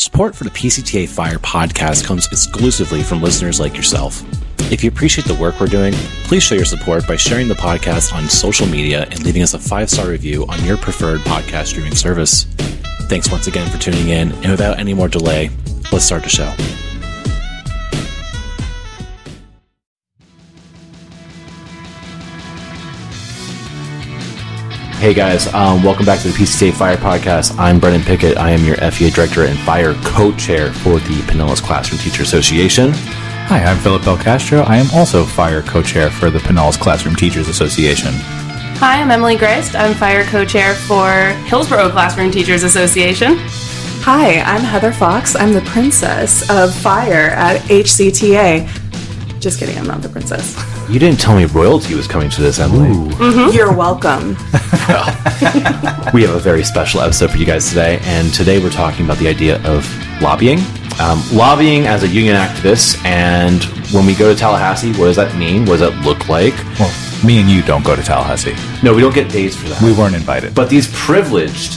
Support for the PCTA Fire podcast comes exclusively from listeners like yourself. If you appreciate the work we're doing, please show your support by sharing the podcast on social media and leaving us a 5-star review on your preferred podcast streaming service. Thanks once again for tuning in, and without any more delay, let's start the show. Hey guys, welcome back to the PCTA Fire Podcast. I'm Brennan Pickett. I am your FEA Director and Fire Co-Chair for the Pinellas Classroom Teacher Association. Hi, I'm Philip Belcastro. I am also Fire Co-Chair for the Pinellas Classroom Teachers Association. Hi, I'm Emily Grist. I'm Fire Co-Chair for Hillsborough Classroom Teachers Association. Hi, I'm Heather Fox. I'm the Princess of Fire at HCTA. Just kidding, I'm not the princess. You didn't tell me royalty was coming to this, Emily. Mm-hmm. You're welcome. Well, we have a very special episode for you guys today, and today we're talking about the idea of lobbying. Lobbying as a union activist, and when we go to Tallahassee, what does that mean? What does that look like? Well, me and you don't go to Tallahassee. No, we don't get days for that. We weren't invited. But these privileged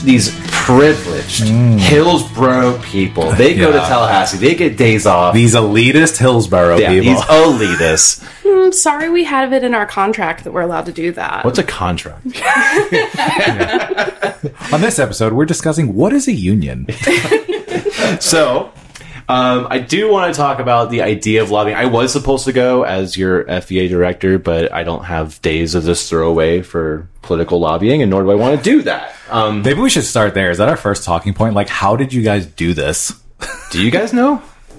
Hillsborough people, they go to Tallahassee, they get days off. These elitist Hillsborough people. These elitists. Sorry we have it in our contract that we're allowed to do that. What's a contract? On this episode, we're discussing what is a union. So, I do want to talk about the idea of lobbying. I was supposed to go as your FEA director, but I don't have days to just throw away for political lobbying, and nor do I want to do that. Maybe we should start there. Is that our first talking point? Like, how did you guys do this? Do you guys know?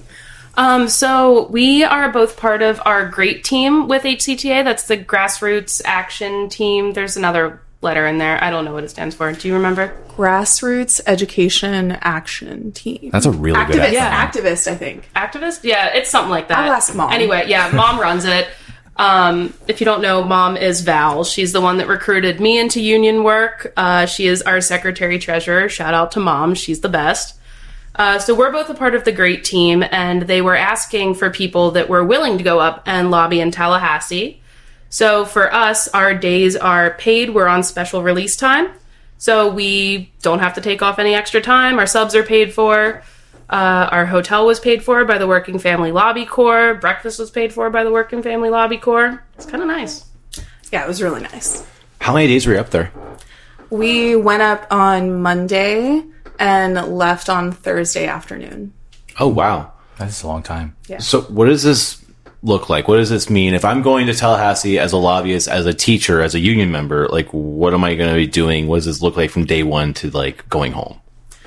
So we are both part of our GREAT team with HCTA. That's the Grassroots Action Team. There's another letter in there. I don't know what it stands for. Do you remember? Grassroots Education Action Team. That's a really good acronym. Yeah, activist, I think. Activist? Yeah, it's something like that. I'll ask Mom. Anyway, yeah, Mom runs it. If you don't know, Mom is Val. She's the one that recruited me into union work. She is our secretary-treasurer. Shout out to Mom. She's the best. So we're both a part of the GREAT team, and they were asking for people that were willing to go up and lobby in Tallahassee. So for us, our days are paid. We're on special release time. So we don't have to take off any extra time. Our subs are paid for. Our hotel was paid for by the Working Family Lobby Corps. Breakfast was paid for by the Working Family Lobby Corps. It's kind of nice. Yeah, it was really nice. How many days were you up there? We went up on Monday and left on Thursday afternoon. Oh, wow. That's a long time. Yeah. So what does this look like? What does this mean? If I'm going to Tallahassee as a lobbyist, as a teacher, as a union member, like, what am I going to be doing? What does this look like from day one to, like, going home?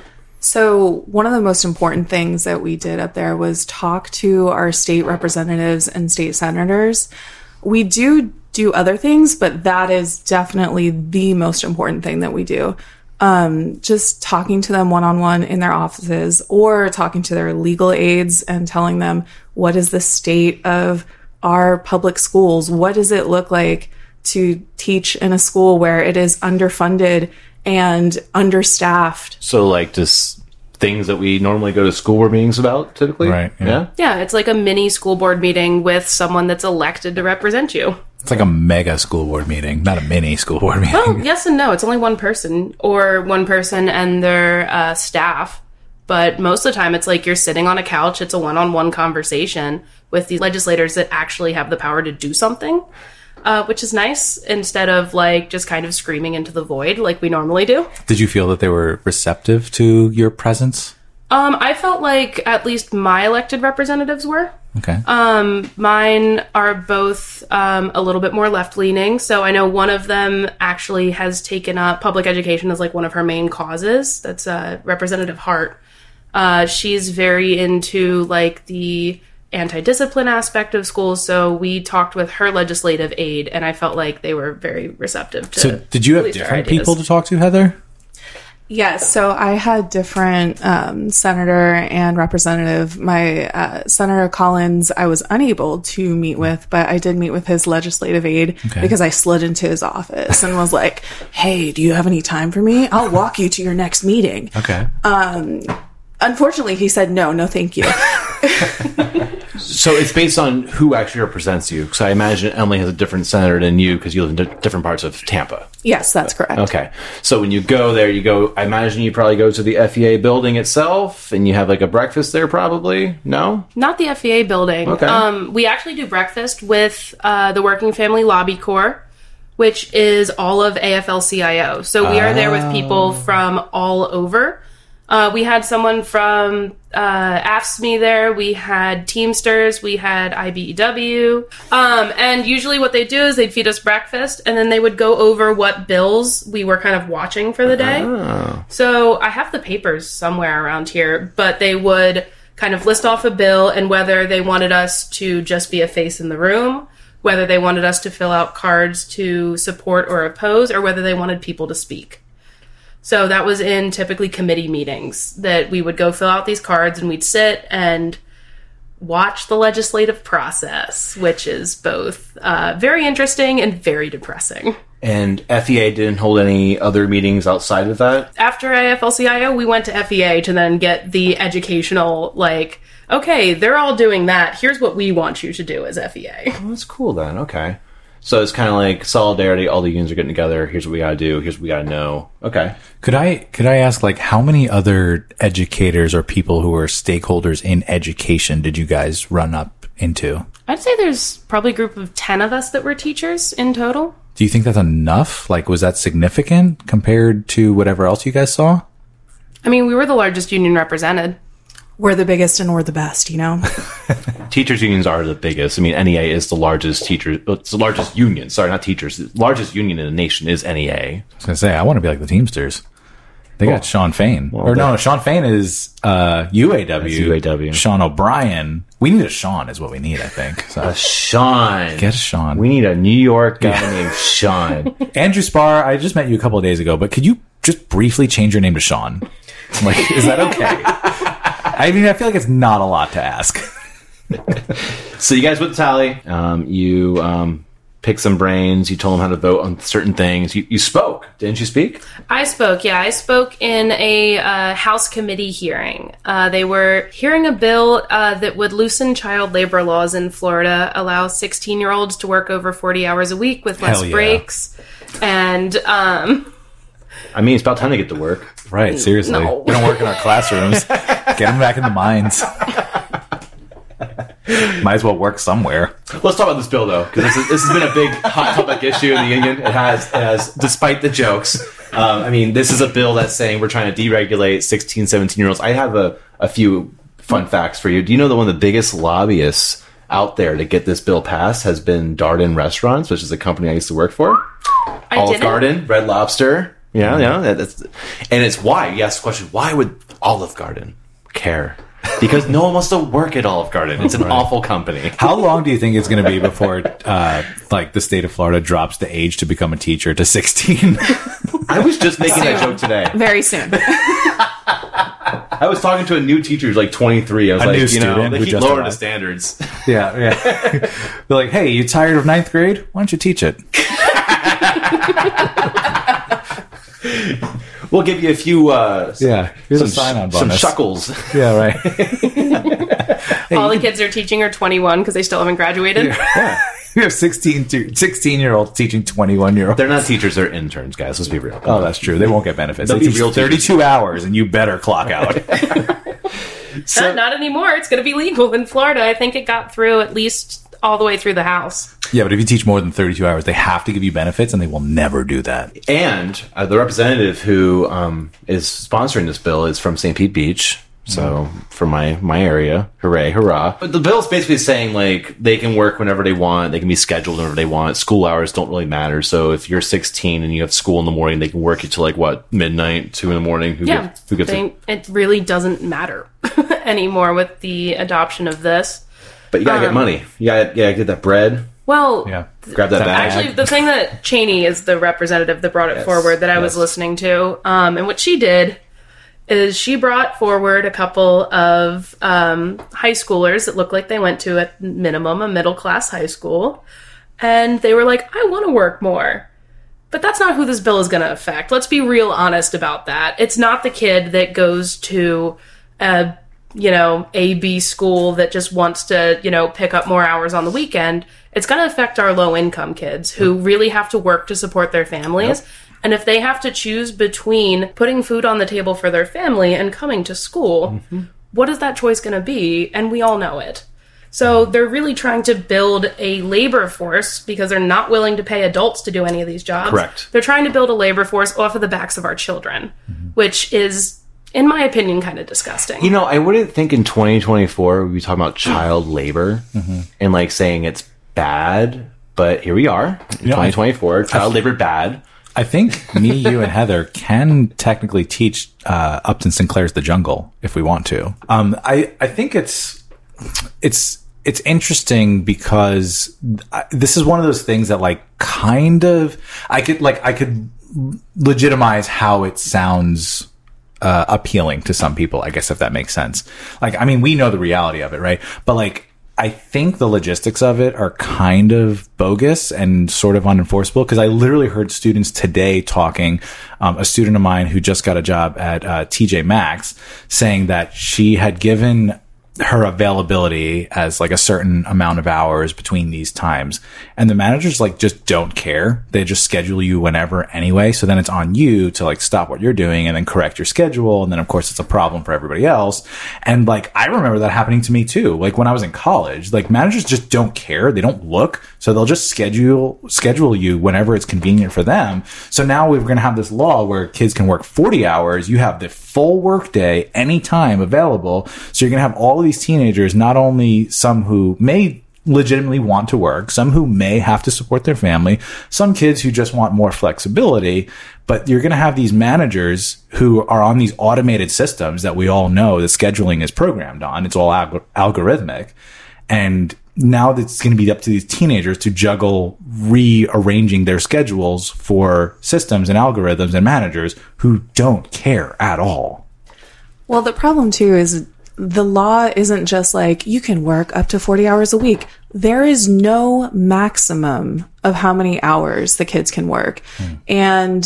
So one of the most important things that we did up there was talk to our state representatives and state senators. We do other things, but that is definitely the most important thing that we do. Just talking to them one-on-one in their offices, or talking to their legal aides and telling them, what is the state of our public schools? What does it look like to teach in a school where it is underfunded and understaffed? So, like, just things that we normally go to school board meetings about, typically? Right. Yeah. Yeah, it's like a mini school board meeting with someone that's elected to represent you. It's like a mega school board meeting, not a mini school board meeting. Well, yes and no. It's only one person, or one person and their staff. But most of the time, it's like you're sitting on a couch. It's a one-on-one conversation with the legislators that actually have the power to do something, which is nice, instead of like just kind of screaming into the void like we normally do. Did you feel that they were receptive to your presence? I felt like at least my elected representatives were. Okay. Mine are both a little bit more left-leaning. So I know one of them actually has taken up public education as like one of her main causes. That's Representative Hart. She's very into like the anti-discipline aspect of schools. So we talked with her legislative aide, and I felt like they were very receptive to. So did you have different people to talk to, Heather? Yes, so I had different senator and representative. My Senator Collins, I was unable to meet with, but I did meet with his legislative aide because I slid into his office and was like, hey, do you have any time for me? I'll walk you to your next meeting. Okay. Unfortunately, he said, no, thank you. So it's based on who actually represents you. So I imagine Emily has a different senator than you because you live in different parts of Tampa. Yes, that's correct. Okay. So when you go there, I imagine you probably go to the FEA building itself and you have like a breakfast there probably? No? Not the FEA building. Okay. We actually do breakfast with the Working Family Lobby Corps, which is all of AFL-CIO. So we are there with people from all over. We had someone from AFSCME there. We had Teamsters. We had IBEW. And usually what they do is they'd feed us breakfast, and then they would go over what bills we were kind of watching for the day. Oh. So I have the papers somewhere around here, but they would kind of list off a bill and whether they wanted us to just be a face in the room, whether they wanted us to fill out cards to support or oppose, or whether they wanted people to speak. So that was in typically committee meetings that we would go fill out these cards and we'd sit and watch the legislative process, which is both very interesting and very depressing. And FEA didn't hold any other meetings outside of that? After AFL-CIO, we went to FEA to then get the educational, like, okay, they're all doing that. Here's what we want you to do as FEA. Oh, that's cool then. Okay. So it's kind of like solidarity. All the unions are getting together. Here's what we got to do. Here's what we got to know. Okay. Could I ask, like, how many other educators or people who are stakeholders in education did you guys run up into? I'd say there's probably a group of 10 of us that were teachers in total. Do you think that's enough? Like, was that significant compared to whatever else you guys saw? I mean, we were the largest union represented. We're the biggest and we're the best, you know? Teachers unions are the biggest. I mean, NEA is the largest it's the largest union. Sorry, not teachers. The largest union in the nation is NEA. I was going to say, I want to be like the Teamsters. They got Sean Fain. Sean Fain is UAW. That's UAW. Sean O'Brien. We need a Sean is what we need, I think. So. A Sean. Get a Sean. We need a New York guy named Sean. Andrew Spar, I just met you a couple of days ago, but could you just briefly change your name to Sean? Like, is that okay? I mean, I feel like it's not a lot to ask. So you guys went to Tally. You picked some brains. You told them how to vote on certain things. You spoke. Didn't you speak? I spoke, yeah. I spoke in a House committee hearing. They were hearing a bill that would loosen child labor laws in Florida, allow 16-year-olds to work over 40 hours a week with less breaks. And... I mean, it's about time to get to work. Right, seriously. No. We don't work in our classrooms. Get them back in the mines. Might as well work somewhere. Let's talk about this bill, though, because this has been a big hot topic issue in the union. It has, despite the jokes. I mean, this is a bill that's saying we're trying to deregulate 16, 17-year-olds. I have a few fun facts for you. Do you know that one of the biggest lobbyists out there to get this bill passed has been Darden Restaurants, which is a company I used to work for? Olive Garden, Red Lobster. Yeah. And it's why. You ask the question, why would Olive Garden care? Because no one wants to work at Olive Garden. It's an awful company. How long do you think it's going to be before, like, the state of Florida drops the age to become a teacher to 16? I was just making that joke today. Very soon. I was talking to a new teacher who's like 23. I was like, you know, they keep lowering the standards. Yeah. They're like, hey, you tired of 9th grade? Why don't you teach it? We'll give you a few. Here's a sign-on bonus. Some shuckles. Yeah, right. All the kids are teaching are 21 because they still haven't graduated. Yeah. We have 16-year-olds teaching 21-year-olds. They're not teachers; they're interns, guys. Let's be real. Oh, that's true. They won't get benefits. They'll They be teach real 32 hours, and you better clock out. Not anymore. It's going to be legal in Florida. I think it got through at least all the way through the House. Yeah, but if you teach more than 32 hours, they have to give you benefits, and they will never do that. And the representative who is sponsoring this bill is from St. Pete Beach. So, from my area, hooray, hurrah. But the bill is basically saying, like, they can work whenever they want. They can be scheduled whenever they want. School hours don't really matter. So, if you're 16 and you have school in the morning, they can work you till, like, what, midnight, 2 in the morning? Who gets it? It really doesn't matter anymore with the adoption of this. But you gotta get money. You gotta get that bread. Well, grab that bag. Actually, the thing that Cheney is the representative that brought it forward that I was listening to, and what she did is she brought forward a couple of high schoolers that looked like they went to, at minimum, a middle-class high school, and they were like, I want to work more. But that's not who this bill is going to affect. Let's be real honest about that. It's not the kid that goes to a A-B school that just wants to, pick up more hours on the weekend. It's going to affect our low-income kids who really have to work to support their families. Yep. And if they have to choose between putting food on the table for their family and coming to school, what is that choice going to be? And we all know it. So they're really trying to build a labor force because they're not willing to pay adults to do any of these jobs. Correct. They're trying to build a labor force off of the backs of our children, which is, in my opinion, kind of disgusting. I wouldn't think in 2024 we'd be talking about child labor and like saying it's bad, but here we are in 2024. Child labor bad. I think me, you, and Heather can technically teach Upton Sinclair's The Jungle if we want to. I think it's interesting because this is one of those things that like kind of I could legitimize how it sounds appealing to some people, I guess, if that makes sense. Like, I mean, we know the reality of it, right? But like, I think the logistics of it are kind of bogus and sort of unenforceable because I literally heard students today talking, a student of mine who just got a job at TJ Maxx saying that she had given her availability as like a certain amount of hours between these times. And the managers like just don't care. They just schedule you whenever anyway. So then it's on you to like stop what you're doing and then correct your schedule. And then of course it's a problem for everybody else. And like, I remember that happening to me too. Like when I was in college, like managers just don't care. They don't look. So they'll just schedule you whenever it's convenient for them. So now we're going to have this law where kids can work 40 hours. You have the full work day anytime available. So you're going to have all of these teenagers, not only some who may legitimately want to work, some who may have to support their family, some kids who just want more flexibility, but you're going to have these managers who are on these automated systems that we all know the scheduling is programmed on. It's all algorithmic. And now it's going to be up to these teenagers to juggle rearranging their schedules for systems and algorithms and managers who don't care at all. Well, the problem too is the law isn't just like you can work up to 40 hours a week. There is no maximum of how many hours the kids can work. And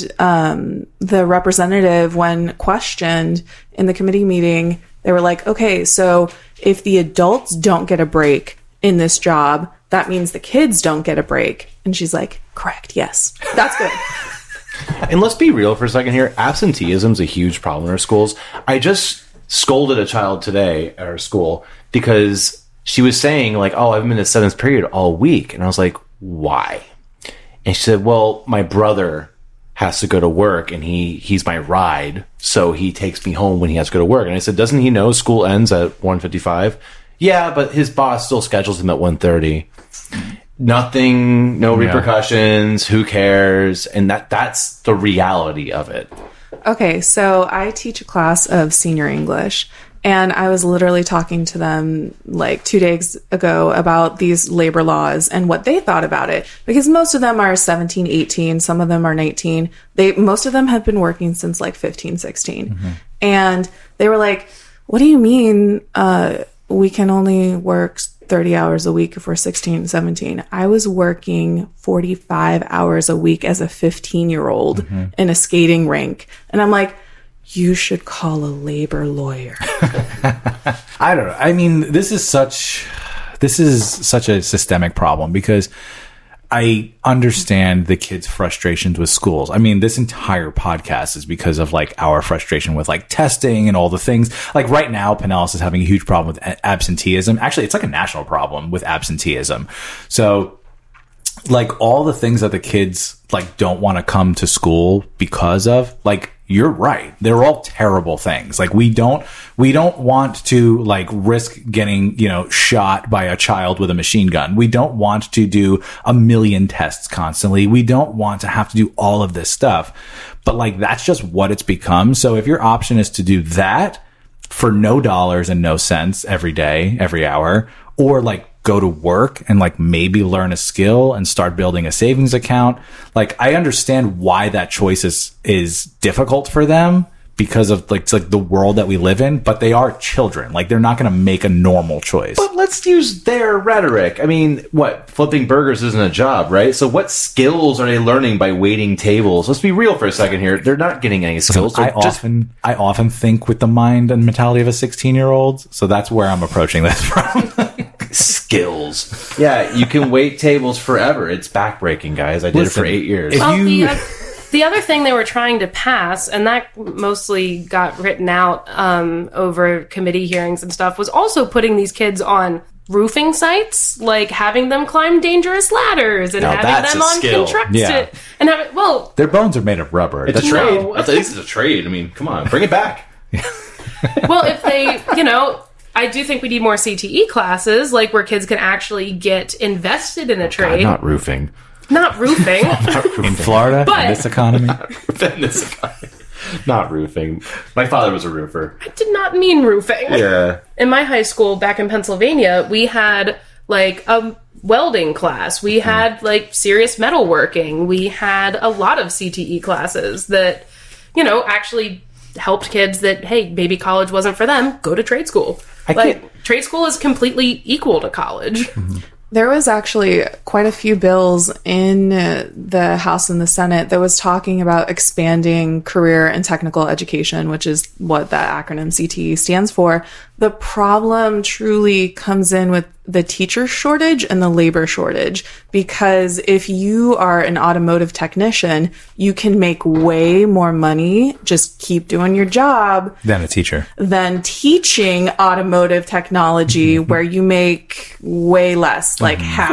the representative, when questioned in the committee meeting, they were like, okay, so if the adults don't get a break in this job, that means the kids don't get a break. And she's like, correct, yes, that's good. And let's be real for a second here. Absenteeism is a huge problem in our schools. I just scolded a child today at our school because she was saying like, oh, I've been in the 7th period all week. And I was like, why? And she said, well, my brother has to go to work and he's my ride. So he takes me home when he has to go to work. And I said, doesn't he know school ends at 1:55? Yeah, but his boss still schedules him at 1:30. Nothing, no repercussions. Who cares? And that's the reality of it. Okay, so I teach a class of senior English, and I was literally talking to them like 2 days ago about these labor laws and what they thought about it, because most of them are 17, 18, some of them are 19. Most of them have been working since like 15, 16. And they were like, what do you mean we can only work 30 hours a week if we're 16, 17. I was working 45 hours a week as a 15-year-old in a skating rink. And I'm like, you should call a labor lawyer. I don't know. I mean, this is such a systemic problem because I understand the kids' frustrations with schools. I mean, this entire podcast is because of like our frustration with like testing and all the things. Like right now, Pinellas is having a huge problem with absenteeism. Actually, it's like a national problem with absenteeism. So like all the things that the kids like don't want to come to school because of, like, you're right. They're all terrible things. Like we don't want to like risk getting, shot by a child with a machine gun. We don't want to do a million tests constantly. We don't want to have to do all of this stuff, but like, that's just what it's become. So if your option is to do that for no dollars and no cents every day, every hour, or like go to work and like maybe learn a skill and start building a savings account. Like I understand why that choice is difficult for them, because of like the world that we live in, but they are children. Like they're not going to make a normal choice. But let's use their rhetoric. I mean, what? Flipping burgers isn't a job, right? So what skills are they learning by waiting tables? Let's be real for a second here. They're not getting any skills. I often think with the mind and mentality of a 16-year-old. So that's where I'm approaching this from. Skills. Yeah, you can wait tables forever. It's backbreaking, guys. I did it for 8 years. Well, the other thing they were trying to pass, and that mostly got written out over committee hearings and stuff, was also putting these kids on roofing sites, like having them climb dangerous ladders and having them on construction. And their bones are made of rubber. It's a trade. At least it's a trade. I mean, come on, bring it back. Well, if they, I do think we need more CTE classes, like where kids can actually get invested in a trade. God, not roofing. Not roofing. In Florida, in this economy. Not roofing. My father was a roofer. I did not mean roofing. Yeah. In my high school back in Pennsylvania, we had like a welding class. We had like serious metalworking. We had a lot of CTE classes that, actually helped kids that, hey, maybe college wasn't for them. Go to trade school. Trade school is completely equal to college. Mm-hmm. There was actually quite a few bills in the House and the Senate that was talking about expanding career and technical education, which is what that acronym CTE stands for. The problem truly comes in with the teacher shortage and the labor shortage, because if you are an automotive technician, you can make way more money, just keep doing your job, than a teacher. Than teaching automotive technology, where you make way less, like half.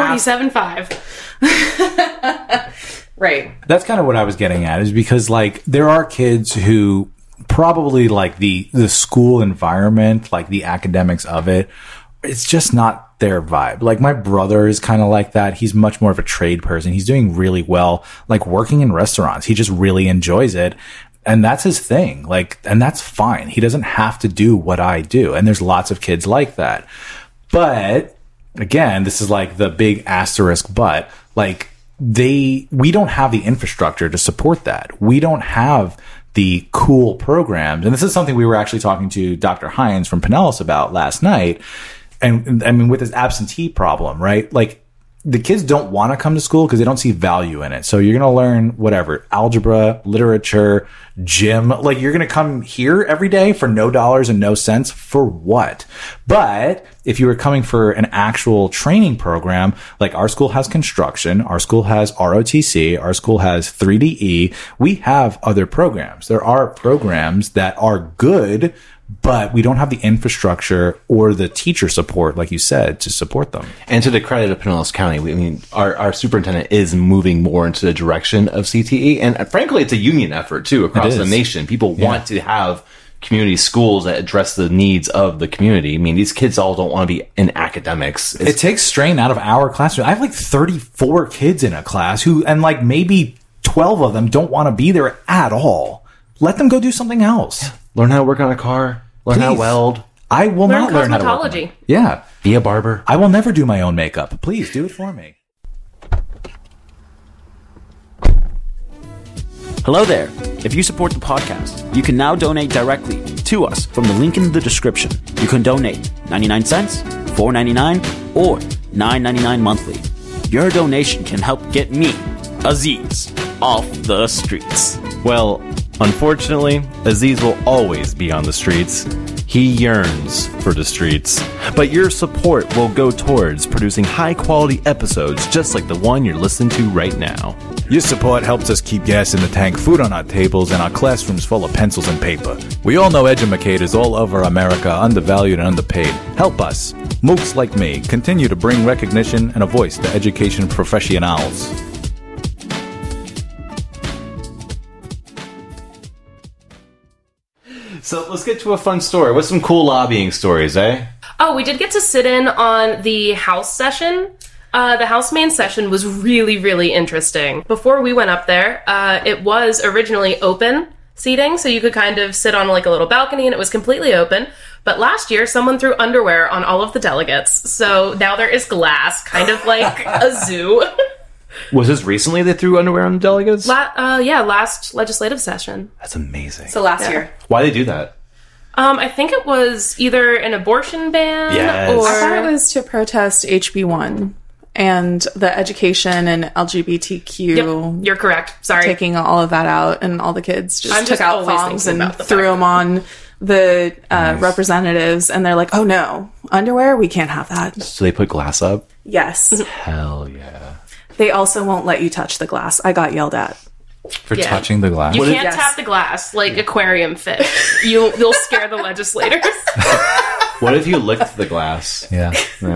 47.5. Right. That's kind of what I was getting at, is because like there are kids who probably like the school environment, like the academics of it, it's just not their vibe. Like my brother is kind of like that. He's much more of a trade person. He's doing really well, like working in restaurants. He just really enjoys it. And that's his thing. Like, and that's fine. He doesn't have to do what I do. And there's lots of kids like that. But again, this is like the big asterisk, but like we don't have the infrastructure to support that. We don't have the cool programs. And this is something we were actually talking to Dr. Hines from Pinellas about last night. And I mean, with this absentee problem, right? Like the kids don't want to come to school because they don't see value in it. So you're going to learn whatever, algebra, literature, gym. Like you're going to come here every day for no dollars and no cents for what? But if you were coming for an actual training program, like our school has construction, our school has ROTC, our school has 3DE, we have other programs. There are programs that are good, but we don't have the infrastructure or the teacher support, like you said, to support them. And to the credit of Pinellas County, our superintendent is moving more into the direction of CTE. And frankly, it's a union effort, too, across the nation. People want to have community schools that address the needs of the community. I mean, these kids all don't want to be in academics. It takes strain out of our classroom. I have like 34 kids in a class and like maybe 12 of them don't want to be there at all. Let them go do something else. Learn how to work on a car. Learn how to weld. I will not learn how to work. Cosmetology. Yeah. Be a barber. I will never do my own makeup. Please do it for me. Hello there. If you support the podcast, you can now donate directly to us from the link in the description. You can donate 99 cents, $4.99, or $9.99 monthly. Your donation can help get me, Aziz, off the streets. Well, unfortunately, Aziz will always be on the streets. He yearns for the streets. But your support will go towards producing high-quality episodes just like the one you're listening to right now. Your support helps us keep gas in the tank, food on our tables, and our classrooms full of pencils and paper. We all know educators all over America are undervalued and underpaid. Help us, mooks like me, continue to bring recognition and a voice to education professionals. So let's get to a fun story. What's some cool lobbying stories, eh? Oh, we did get to sit in on the House session. The House main session was really, really interesting. Before we went up there, it was originally open seating, so you could kind of sit on like a little balcony and it was completely open. But last year, someone threw underwear on all of the delegates. So now there is glass, kind of like a zoo. Was this recently they threw underwear on the delegates? Last legislative session. That's amazing. So last year. Why they do that? I think it was either an abortion ban Yes. or... I thought it was to protest HB1 and the education and LGBTQ. Yep, you're correct. Sorry. Taking all of that out, and all the kids I'm took just out always thongs thinking and about the threw fact. them on the representatives, and they're like, oh no, underwear? We can't have that. So they put glass up? Yes. Hell yeah. They also won't let you touch the glass. I got yelled at. For touching the glass. You can't Yes. tap the glass like aquarium fish. You'll scare the legislators. What if you licked the glass? Yeah.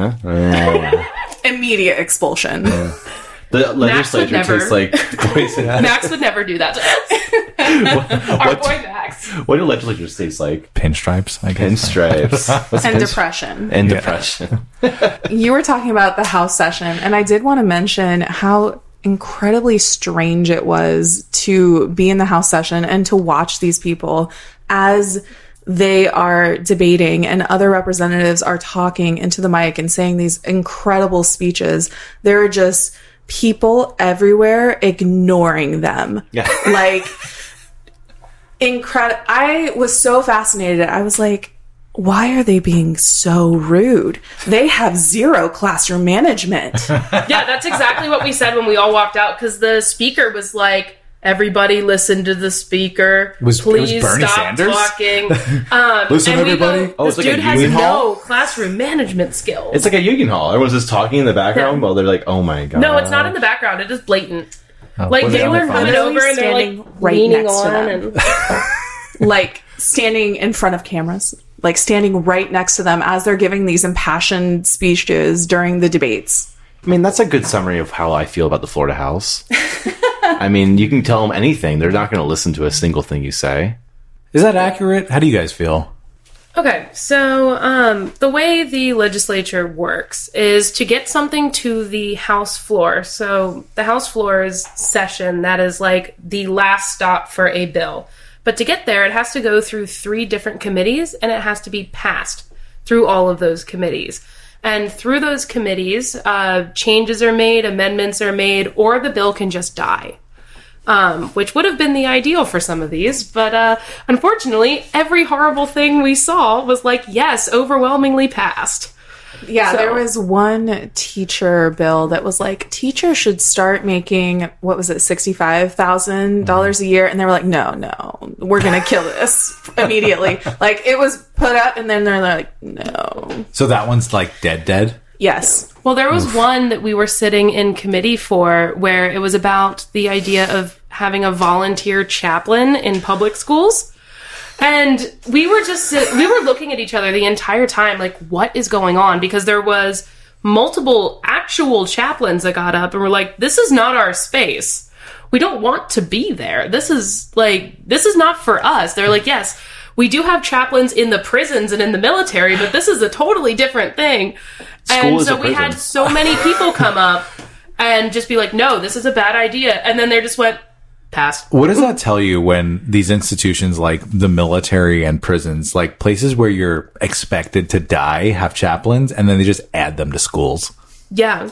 Immediate expulsion. The legislature never. tastes like poison. Max would never do that to us. Our boy Max. What do legislatures taste like? Pinstripes, I guess. Pinstripes. What's And pinstri- depression. And depression. You were talking about the House session, and I did want to mention how incredibly strange it was to be in the House session and to watch these people as they are debating and other representatives are talking into the mic and saying these incredible speeches. There are just people everywhere ignoring them. Yeah. Like, incredible. I was so fascinated. I was like, why are they being so rude? They have zero classroom management. Yeah, that's exactly what we said when we all walked out, because the speaker was like, everybody listen to the speaker. It was Please Bernie stop Sanders? talking. Listen, and we everybody. go, Oh, it's this like a dude has union hall? no classroom management skills. It's like a union hall. Everyone's just talking in the background while they're like, oh my god. No, it's not in the background. It is blatant. Like, what are they they on were their phone? coming over and they're Standing like right leaning next to on them. and Like, standing in front of cameras. Like, standing right next to them as they're giving these impassioned speeches during the debates. I mean, that's a good summary of how I feel about the Florida House. I mean, you can tell them anything. They're not going to listen to a single thing you say. Is that accurate? How do you guys feel? Okay, so the way the legislature works is to get something to the House floor. So the House floor's session, that is like the last stop for a bill. But to get there, it has to go through 3 different committees, and it has to be passed through all of those committees. And through those committees, changes are made, amendments are made, or the bill can just die. Which would have been the ideal for some of these, but unfortunately, every horrible thing we saw was like, yes, overwhelmingly passed. Yeah, So- there was one teacher bill that was like, teachers should start making, what was it, $65,000 a year? And they were like, no, we're going to kill this immediately. Like, it was put up, and then they're like, no. So that one's like dead? Yes. Well, there was one that we were sitting in committee for where it was about the idea of having a volunteer chaplain in public schools. And we were we were looking at each other the entire time, like, what is going on? Because there was multiple actual chaplains that got up and were like, this is not our space. We don't want to be there. This is not for us. They're like, yes, we do have chaplains in the prisons and in the military, but this is a totally different thing. School And is so a we had prison. so many people come up and just be like, no, this is a bad idea. And then they just went, pass. What does that tell you when these institutions like the military and prisons, like places where you're expected to die, have chaplains, and then they just add them to schools? Yeah.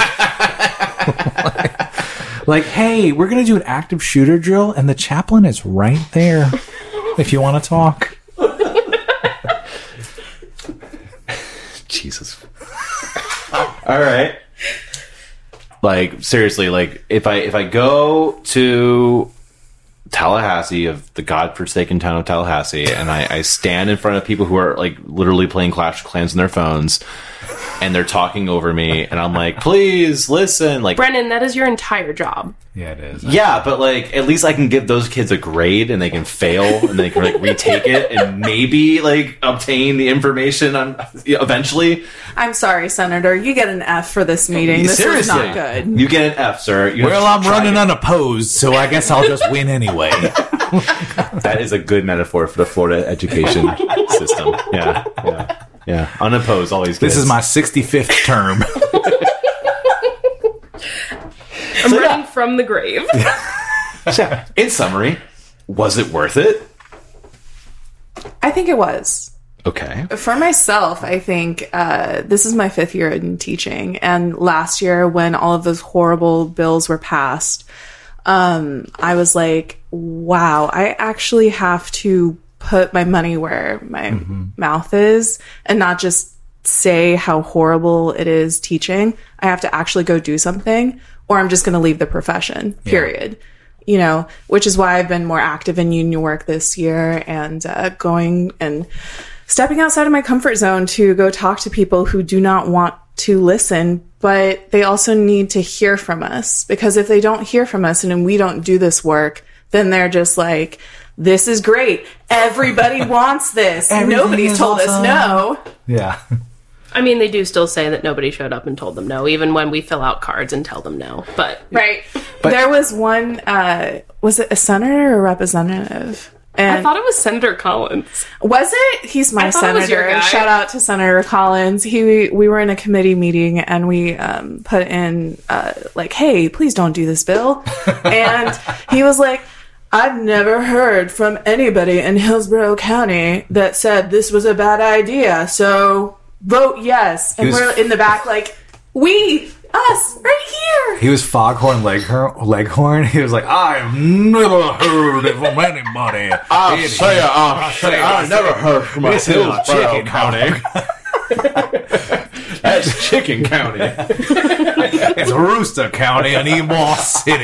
Like, hey, we're going to do an active shooter drill, and the chaplain is right there if you want to talk. Jesus. All right. Like, seriously, like, if I go to Tallahassee, of the godforsaken town of Tallahassee, and I stand in front of people who are, like, literally playing Clash of Clans on their phones, and they're talking over me, and I'm like, please listen. Like, Brennan, that is your entire job. Yeah, it is. yeah, but, like, at least I can give those kids a grade, and they can fail, and they can, like, retake it, and maybe, like, obtain the information eventually. I'm sorry, Senator. You get an F for this meeting. This was not good. You get an F, sir. You have Well, to I'm try running it. unopposed, so I guess I'll just win anyway. That is a good metaphor for the Florida education system. Yeah. Unopposed, always good. This is my 65th term. I'm running from the grave. Yeah. In summary, was it worth it? I think it was. Okay. For myself, I think this is my 5th year in teaching. And last year, when all of those horrible bills were passed, I was like, wow, I actually have to put my money where my mouth is and not just say how horrible it is teaching. I have to actually go do something, or I'm just going to leave the profession, period. You know, which is why I've been more active in union work this year and going and stepping outside of my comfort zone to go talk to people who do not want to listen, but they also need to hear from us, because if they don't hear from us and we don't do this work, then they're just like, this is great. Everybody wants this. Nobody's told us no. Yeah. I mean, they do still say that nobody showed up and told them no, even when we fill out cards and tell them no. But right. There was one, was it a senator or a representative? And I thought it was Senator Collins. Was it? He's my senator. Your guy. Shout out to Senator Collins. We were in a committee meeting and we put in like, hey, please don't do this bill. And he was like, I've never heard from anybody in Hillsborough County that said this was a bad idea. So vote yes. And we're in the back like, us, right here. He was Foghorn Leghorn. He was like, I've never heard it from anybody. I never heard from a Hillsborough County. That's Chicken County. It's Rooster County in Ybor City.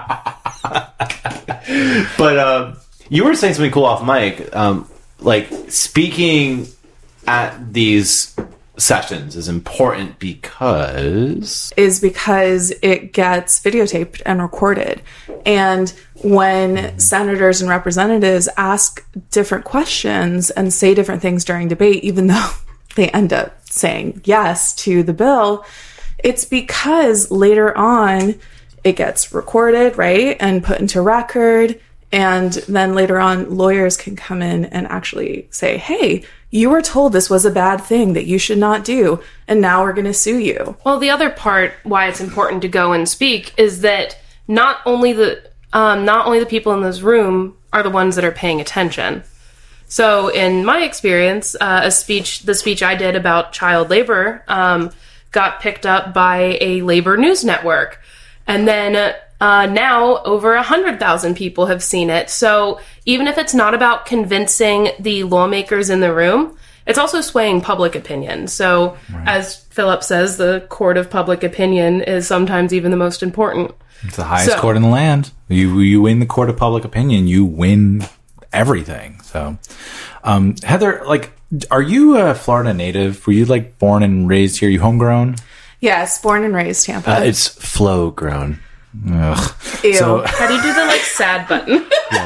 But you were saying something cool off mic. Like, speaking at these sessions is important because it gets videotaped and recorded. And when senators and representatives ask different questions and say different things during debate, even though they end up saying yes to the bill, it's because later on it gets recorded, right, and put into record. And then later on, lawyers can come in and actually say, hey, you were told this was a bad thing that you should not do, and now we're going to sue you. Well, the other part why it's important to go and speak is that not only the people in this room are the ones that are paying attention. So in my experience, the speech I did about child labor got picked up by a labor news network. And then now over 100,000 people have seen it. So even if it's not about convincing the lawmakers in the room, it's also swaying public opinion. So as Philip says, the court of public opinion is sometimes even the most important. It's the highest court in the land. You win the court of public opinion, you win everything. So, Heather, like, are you a Florida native? Were you like born and raised here? Are you homegrown? Yes, born and raised Tampa. It's flow grown. Ugh. Ew. So, How do you do the like sad button?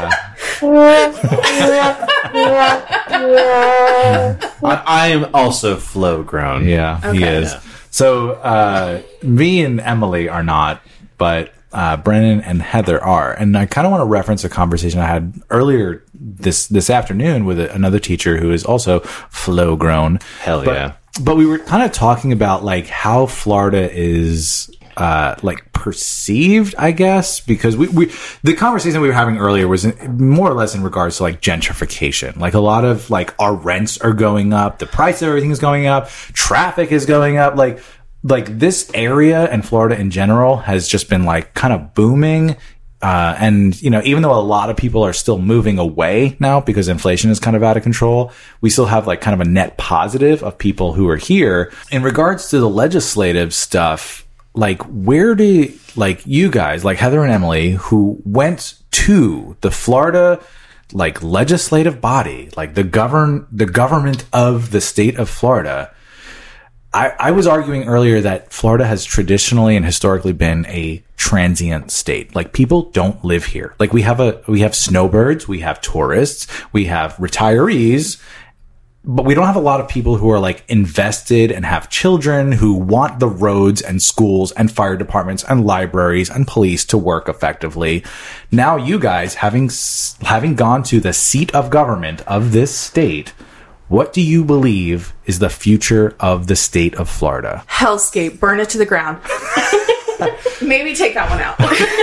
I am also flow grown. yeah, he is. So, me and Emily are not, but Brennan and Heather are. And I kind of want to reference a conversation I had earlier this afternoon with another teacher who is also flow grown. Hell yeah. But we were kind of talking about like how Florida is like perceived, I guess, because the conversation we were having earlier was more or less in regards to like gentrification. Like a lot of like our rents are going up, the price of everything is going up, traffic is going up. Like this area and Florida in general has just been like kind of booming. And, you know, even though a lot of people are still moving away now because inflation is kind of out of control, we still have like kind of a net positive of people who are here. In regards to the legislative stuff, like where do like you guys, like Heather and Emily, who went to the Florida like legislative body, like the government of the state of Florida, I was arguing earlier that Florida has traditionally and historically been a transient state. Like people don't live here. Like we have snowbirds, we have tourists, we have retirees, but we don't have a lot of people who are like invested and have children who want the roads and schools and fire departments and libraries and police to work effectively. Now you guys having gone to the seat of government of this state, what do you believe is the future of the state of Florida? Hellscape, burn it to the ground. Maybe take that one out.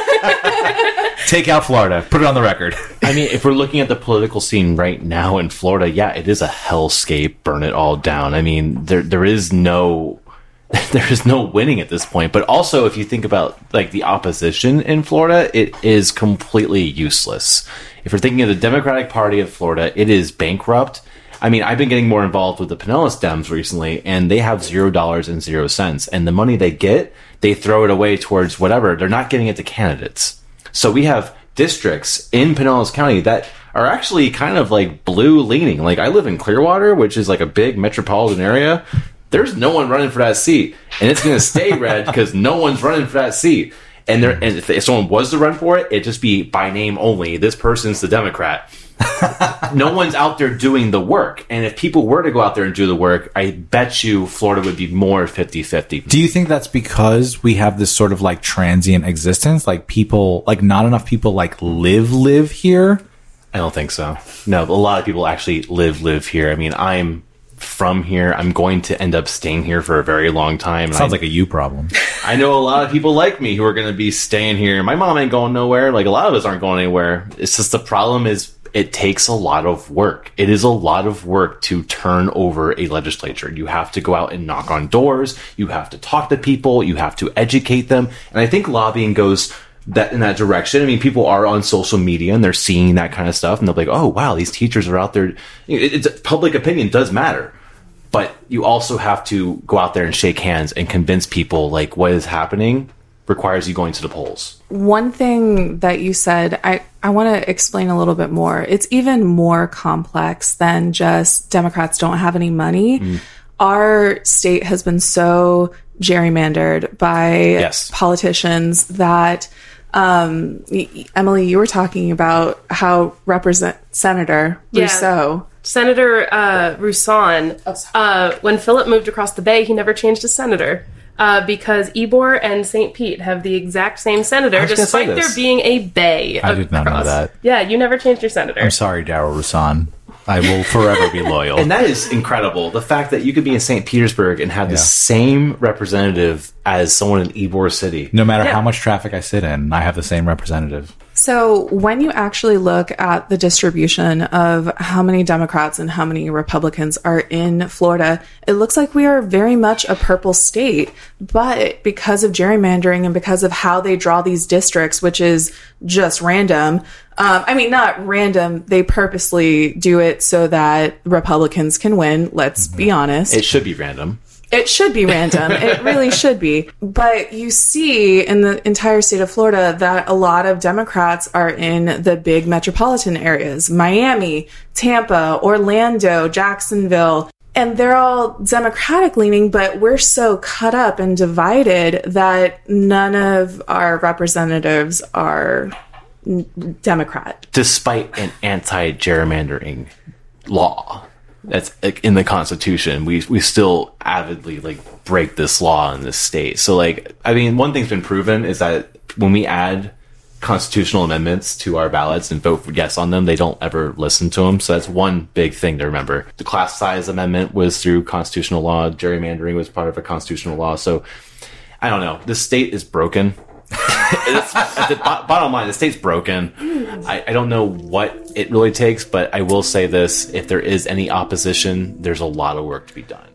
Take out Florida. Put it on the record. I mean, if we're looking at the political scene right now in Florida, yeah, it is a hellscape. Burn it all down. I mean, there is no winning at this point. But also, if you think about like the opposition in Florida, it is completely useless. If you're thinking of the Democratic Party of Florida, it is bankrupt. I mean, I've been getting more involved with the Pinellas Dems recently, and they have $0 and 0 cents. And the money they get, they throw it away towards whatever. They're not giving it to candidates. So we have districts in Pinellas County that are actually kind of like blue leaning. Like I live in Clearwater, which is like a big metropolitan area. There's no one running for that seat, and it's going to stay red because no one's running for that seat. And if someone was to run for it, it'd just be by name only. This person's the Democrat. No one's out there doing the work. And if people were to go out there and do the work, I bet you Florida would be more 50-50. Do you think that's because we have this sort of like transient existence? Like people, like not enough people like live here? I don't think so. No, a lot of people actually live here. I mean, I'm from here. I'm going to end up staying here for a very long time. Sounds like a you problem. I know a lot of people like me who are going to be staying here. My mom ain't going nowhere. Like a lot of us aren't going anywhere. It's just the problem is it takes a lot of work. It is a lot of work to turn over a legislature. You have to go out and knock on doors. You have to talk to people. You have to educate them. And I think lobbying goes in that direction. I mean, people are on social media and they're seeing that kind of stuff, and they're like, oh, wow, these teachers are out there. Public opinion does matter. But you also have to go out there and shake hands and convince people like what is happening requires you going to the polls. One thing that you said, I want to explain a little bit more. It's even more complex than just Democrats don't have any money. Our state has been so gerrymandered by politicians that Emily, you were talking about how Senator Rousseau. Senator Roussan, when Philip moved across the bay, he never changed his senator. Because Ybor and St. Pete have the exact same senator, despite there being a bay. I did not know that. Yeah, you never changed your senator. I'm sorry, Darryl Roussan. I will forever be loyal. And that is incredible. The fact that you could be in St. Petersburg and have the same representative as someone in Ybor City. No matter how much traffic I sit in, I have the same representative. So when you actually look at the distribution of how many Democrats and how many Republicans are in Florida, it looks like we are very much a purple state. But because of gerrymandering and because of how they draw these districts, which is just random, I mean, not random, they purposely do it so that Republicans can win. Let's be honest. It should be random. It should be random. It really should be. But you see in the entire state of Florida that a lot of Democrats are in the big metropolitan areas. Miami, Tampa, Orlando, Jacksonville. And they're all Democratic leaning, but we're so cut up and divided that none of our representatives are Democrat. Despite an anti-gerrymandering law that's in the Constitution, we still avidly like break this law in this state. So like, I mean, one thing's been proven is that when we add constitutional amendments to our ballots and vote for yes on them, they don't ever listen to them. So that's one big thing to remember. The class size amendment was through constitutional law. Gerrymandering was part of a constitutional law. So I don't know. This state is broken. The bottom line, the state's broken. I don't know what it really takes, but I will say this: if there is any opposition, there's a lot of work to be done.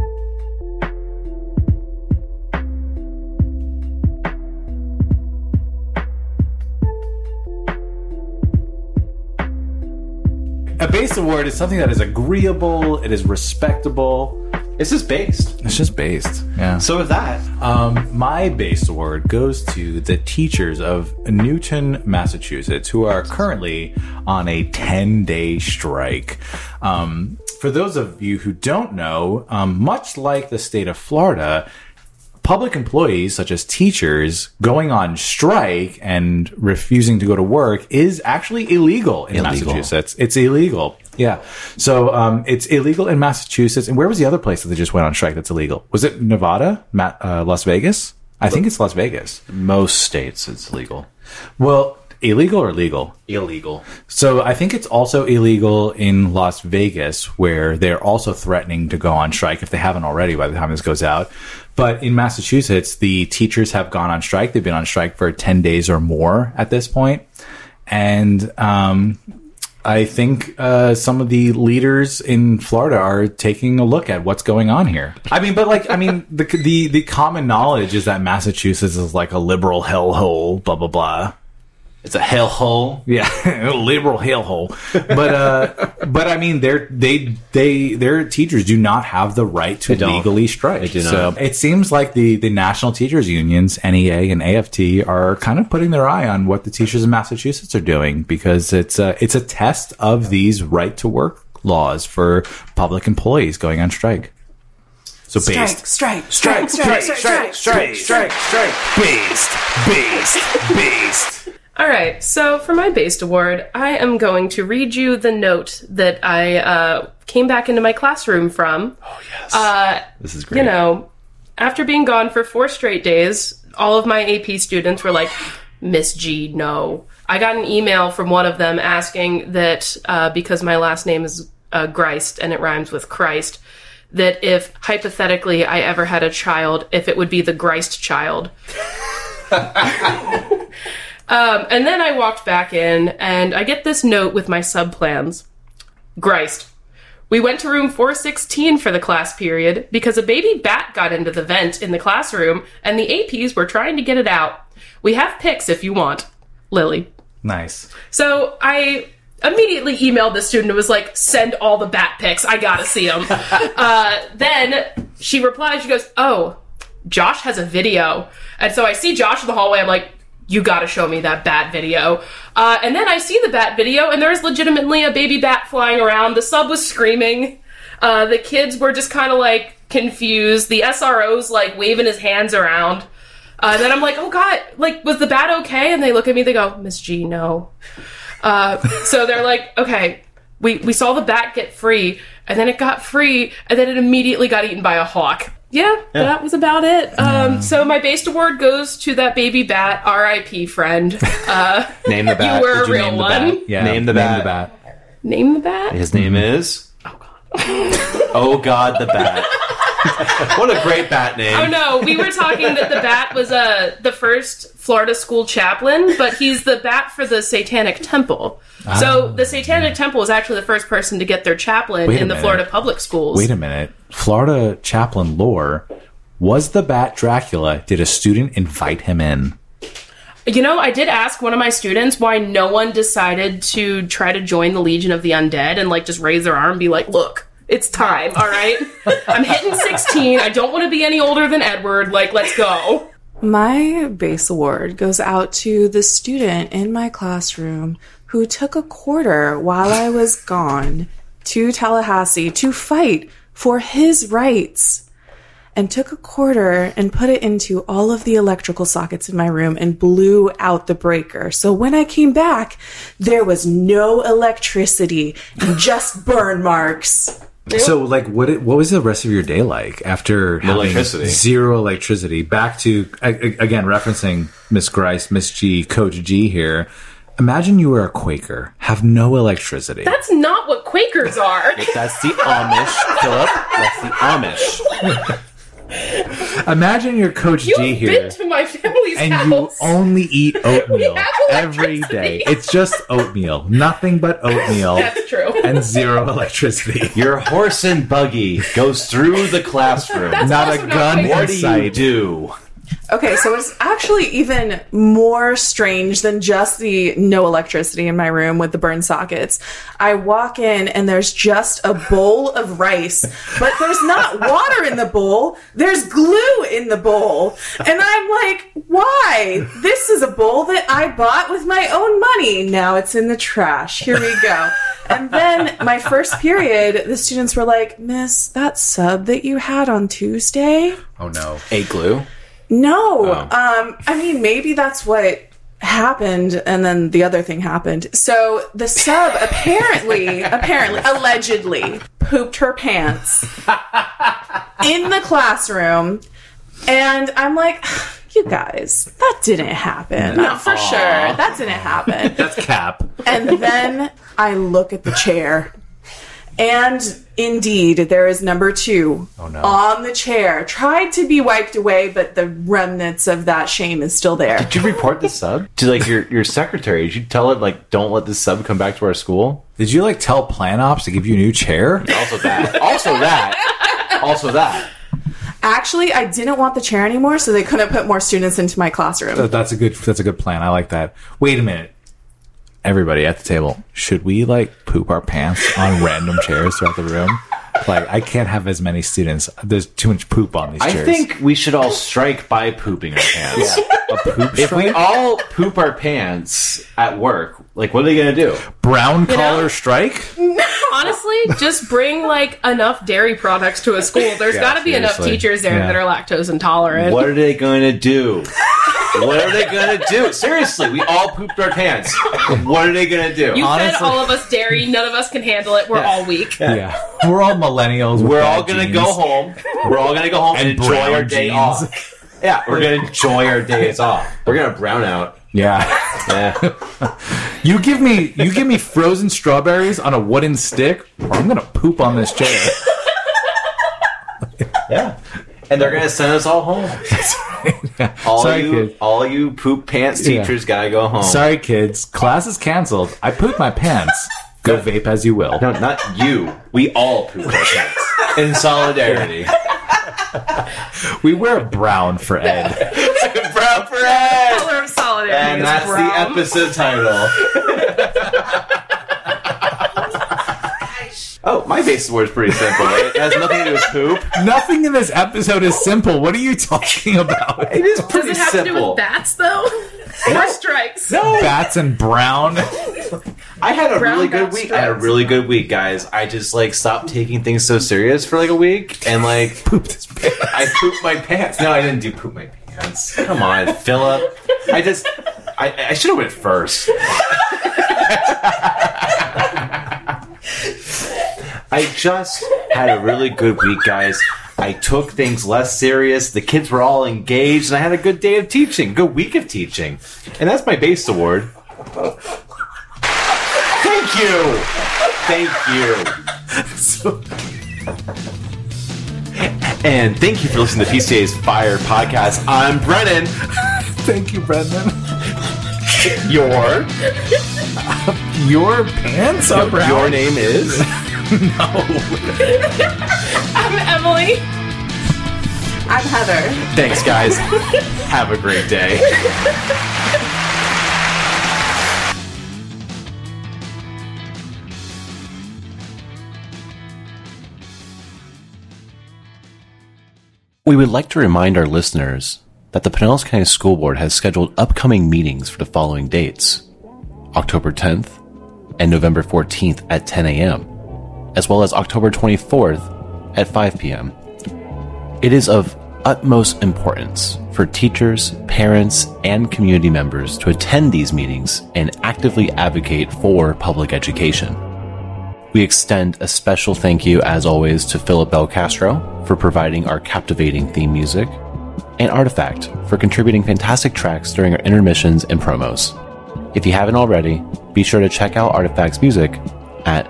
A base award is something that is agreeable, it is respectable. It's just based. It's just based. Yeah. So with that, my base award goes to the teachers of Newton, Massachusetts, who are currently on a 10-day strike. For those of you who don't know, much like the state of Florida, public employees, such as teachers, going on strike and refusing to go to work is actually illegal in Massachusetts. It's illegal. Yeah. So it's illegal in Massachusetts. And where was the other place that they just went on strike that's illegal? Was it Nevada? Las Vegas? I think it's Las Vegas. Most states it's legal. Well, illegal or legal? Illegal. So I think it's also illegal in Las Vegas, where they're also threatening to go on strike if they haven't already by the time this goes out. But in Massachusetts, the teachers have gone on strike. They've been on strike for 10 days or more at this point. And I think some of the leaders in Florida are taking a look at what's going on here. I mean, the common knowledge is that Massachusetts is like a liberal hellhole, blah, blah, blah. It's a hellhole. Yeah, a liberal hellhole. But I mean, their teachers do not have the right to legally strike. They do not. So it seems like the national teachers unions, NEA and AFT, are kind of putting their eye on what the teachers in Massachusetts are doing, because it's a test of these right to work laws for public employees going on strike. So based. Strike. Based. All right, so for my Based Award, I am going to read you the note that I came back into my classroom from. Oh, yes. This is great. You know, after being gone for 4 straight days, all of my AP students were like, Miss G, no. I got an email from one of them asking that, because my last name is Greist and it rhymes with Christ, that if, hypothetically, I ever had a child, if it would be the Greist child. And then I walked back in, and I get this note with my subplans. Greist. We went to room 416 for the class period because a baby bat got into the vent in the classroom, and the APs were trying to get it out. We have pics if you want. Lily. Nice. So I immediately emailed the student and was like, send all the bat pics. I gotta see them. Then she replied, she goes, oh, Josh has a video. And so I see Josh in the hallway. I'm like, you gotta show me that bat video. And then I see the bat video, and there's legitimately a baby bat flying around. The sub was screaming. The kids were just kind of like confused. The SRO's like waving his hands around. Then I'm like, oh God, like, was the bat okay? And they look at me, they go, Miss G, no. So they're like, okay, we saw the bat get free, and then it got free, and then it immediately got eaten by a hawk. Yeah, that was about it. So my Based Award goes to that baby bat, R.I.P. friend. Name the bat. You were a real one. Yeah, name the bat. Name the bat? His name is? Oh, God. Oh, God, the bat. What a great bat name. Oh, no, we were talking that the bat was the first Florida school chaplain, but he's the bat for the Satanic Temple. So the Satanic Temple was actually the first person to get their chaplain in the Florida public schools. Wait a minute. Florida chaplain lore. Was the bat Dracula? Did a student invite him in? You know, I did ask one of my students why no one decided to try to join the Legion of the Undead and like just raise their arm and be like, look, it's time, all right? I'm hitting 16. I don't want to be any older than Edward. Like, let's go. My Base Award goes out to the student in my classroom who took a quarter while I was gone to Tallahassee to fight for his rights, and took a quarter and put it into all of the electrical sockets in my room and blew out the breaker. So when I came back, there was no electricity and just burn marks. So, like, what was the rest of your day like after having zero electricity? Back to, again, referencing Miss Grice, Miss G, Coach G here. Imagine you were a Quaker, have no electricity. That's not what Quakers are. That's the Amish, Philip. That's the Amish. Imagine you're Coach G here. You've been to my family's and house. You only eat oatmeal every day. It's just oatmeal. Nothing but oatmeal. That's true. And zero electricity. Your horse and buggy goes through the classroom. That's not a gun in What do sight. you do? Okay, so it's actually even more strange than just the no electricity in my room with the burn sockets. I walk in and there's just a bowl of rice, but there's not water in the bowl. There's glue in the bowl. And I'm like, why? This is a bowl that I bought with my own money. Now it's in the trash. Here we go. And then my first period, the students were like, Miss, that sub that you had on Tuesday? Oh, no. A glue? No. I mean, maybe that's what happened, and then the other thing happened. So the sub apparently, allegedly, pooped her pants in the classroom, and I'm like, you guys, that didn't happen. No, for sure. That didn't happen. That's cap. And then I look at the chair, and indeed, there is number 2 on the chair. Tried to be wiped away, but the remnants of that shame is still there. Did you report the sub to like your secretary? Did you tell it like, don't let this sub come back to our school? Did you like tell Plan Ops to give you a new chair? Also that. Actually, I didn't want the chair anymore, so they couldn't put more students into my classroom. That's a good plan. I like that. Wait a minute. Everybody at the table, should we like poop our pants on random chairs throughout the room? Like, I can't have as many students. There's too much poop on these chairs. I think we should all strike by pooping our pants. A poop If strike? we all poop our pants at work, like, what are they going to do? Brown collar strike? Honestly, just bring like enough dairy products to a school. There's got to be enough seriously. teachers there Yeah. that are lactose intolerant. What are they going to do? What are they going to do? Seriously, we all pooped our pants. What are they going to do? You fed Honestly- all of us dairy. None of us can handle it. We're all weak. Yeah. We're all millennials. with We're bad all going to genes. go home. We're all going to go home and enjoy brown our day jeans. off. Yeah, we're going to enjoy our days off. We're going to brown out. Yeah. Yeah. You give me frozen strawberries on a wooden stick, or I'm gonna poop on this chair. Yeah. And they're going to send us all home. Sorry, All you poop pants teachers got to go home. Sorry, kids. Class is canceled. I pooped my pants. Go vape as you will. No, not you. We all poop our pants. In solidarity. We wear brown for Ed. Brown for Ed! Color of solidarity And is that's brown. the episode title. Oh, my base word is pretty simple. It has nothing to do with poop. Nothing in this episode is simple. What are you talking about? It is Does pretty it have simple. to do with bats, though? Or strikes? No, Bats and brown. I had a Brown really good bat week. I had a stripes. really good week, guys. I just like stopped taking things so serious for like a week, and like Pooped his pants. I pooped my pants. No, I didn't do poop my pants. Come on, Philip. I should have went first. I just had a really good week, guys. I took things less serious. The kids were all engaged, and I had a good day of teaching, good week of teaching. And that's my base award. Thank you. Thank you. And thank you for listening to PCA's Fire Podcast. I'm Brennan. Thank you, Brendan. Your Pants are brown. Your name is? I'm Emily. I'm Heather. Thanks, guys. Have a great day. We would like to remind our listeners that the Pinellas County School Board has scheduled upcoming meetings for the following dates: October 10th and November 14th at 10 a.m., as well as October 24th at 5 p.m. It is of utmost importance for teachers, parents, and community members to attend these meetings and actively advocate for public education. We extend a special thank you, as always, to Philip Belcastro for providing our captivating theme music, and Artifact for contributing fantastic tracks during our intermissions and promos. If you haven't already, be sure to check out Artifact's music at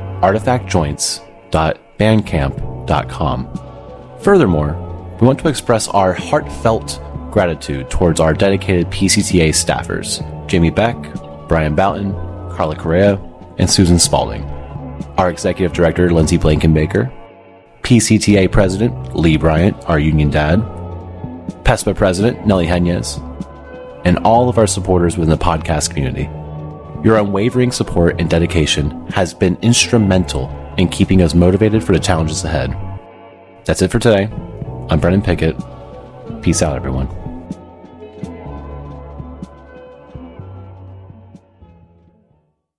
artifactjoints.bandcamp.com. Furthermore, we want to express our heartfelt gratitude towards our dedicated PCTA staffers, Jamie Beck, Brian Boughton, Carla Correa, and Susan Spalding, our Executive Director, Lindsay Blankenbaker, PCTA President, Lee Bryant, our union dad, PESPA President, Nelly Henez, and all of our supporters within the podcast community. Your unwavering support and dedication has been instrumental in keeping us motivated for the challenges ahead. That's it for today. I'm Brennan Pickett. Peace out, everyone.